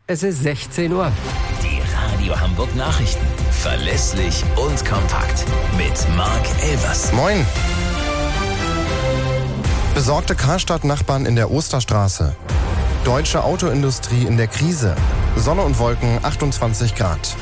Es ist 16 Uhr. Die Radio Hamburg Nachrichten. Verlässlich und kompakt. Mit Marc Elvers. Moin. Besorgte Karstadt-Nachbarn in der Osterstraße. Deutsche Autoindustrie in der Krise. Sonne und Wolken, 28 Grad.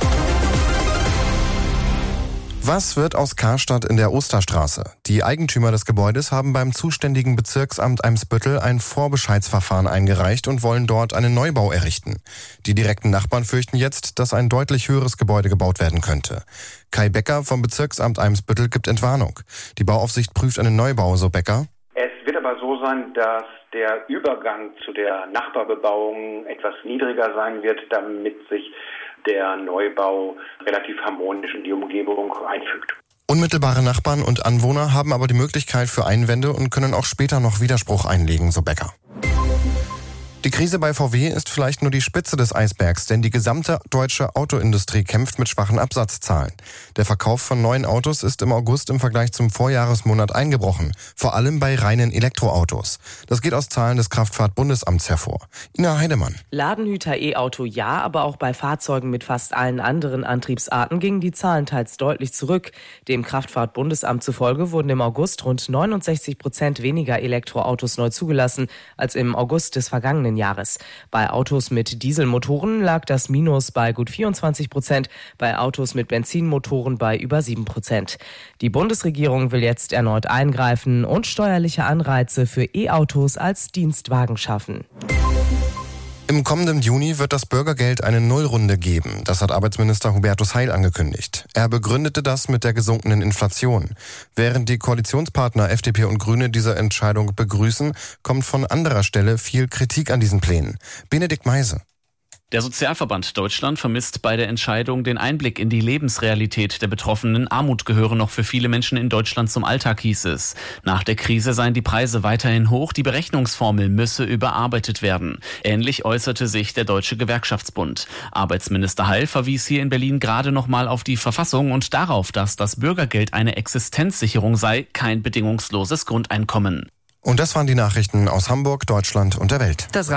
Was wird aus Karstadt in der Osterstraße? Die Eigentümer des Gebäudes haben beim zuständigen Bezirksamt Eimsbüttel ein Vorbescheidsverfahren eingereicht und wollen dort einen Neubau errichten. Die direkten Nachbarn fürchten jetzt, dass ein deutlich höheres Gebäude gebaut werden könnte. Kai Becker vom Bezirksamt Eimsbüttel gibt Entwarnung. Die Bauaufsicht prüft einen Neubau, so Becker. Es wird aber so sein, dass der Übergang zu der Nachbarbebauung etwas niedriger sein wird, damit sich der Neubau relativ harmonisch in die Umgebung einfügt. Unmittelbare Nachbarn und Anwohner haben aber die Möglichkeit für Einwände und können auch später noch Widerspruch einlegen, so Becker. Die Krise bei VW ist vielleicht nur die Spitze des Eisbergs, denn die gesamte deutsche Autoindustrie kämpft mit schwachen Absatzzahlen. Der Verkauf von neuen Autos ist im August im Vergleich zum Vorjahresmonat eingebrochen, vor allem bei reinen Elektroautos. Das geht aus Zahlen des Kraftfahrt-Bundesamts hervor. Ina Heidemann. Ladenhüter E-Auto ja, aber auch bei Fahrzeugen mit fast allen anderen Antriebsarten gingen die Zahlen teils deutlich zurück. Dem Kraftfahrt-Bundesamt zufolge wurden im August rund 69% weniger Elektroautos neu zugelassen als im August des vergangenen Jahres. Bei Autos mit Dieselmotoren lag das Minus bei gut 24%, bei Autos mit Benzinmotoren bei über 7%. Die Bundesregierung will jetzt erneut eingreifen und steuerliche Anreize für E-Autos als Dienstwagen schaffen. Im kommenden Juni wird das Bürgergeld eine Nullrunde geben. Das hat Arbeitsminister Hubertus Heil angekündigt. Er begründete das mit der gesunkenen Inflation. Während die Koalitionspartner FDP und Grüne diese Entscheidung begrüßen, kommt von anderer Stelle viel Kritik an diesen Plänen. Benedikt Meise. Der Sozialverband Deutschland vermisst bei der Entscheidung den Einblick in die Lebensrealität der Betroffenen. Armut gehöre noch für viele Menschen in Deutschland zum Alltag, hieß es. Nach der Krise seien die Preise weiterhin hoch, die Berechnungsformel müsse überarbeitet werden. Ähnlich äußerte sich der Deutsche Gewerkschaftsbund. Arbeitsminister Heil verwies hier in Berlin gerade nochmal auf die Verfassung und darauf, dass das Bürgergeld eine Existenzsicherung sei, kein bedingungsloses Grundeinkommen. Und das waren die Nachrichten aus Hamburg, Deutschland und der Welt.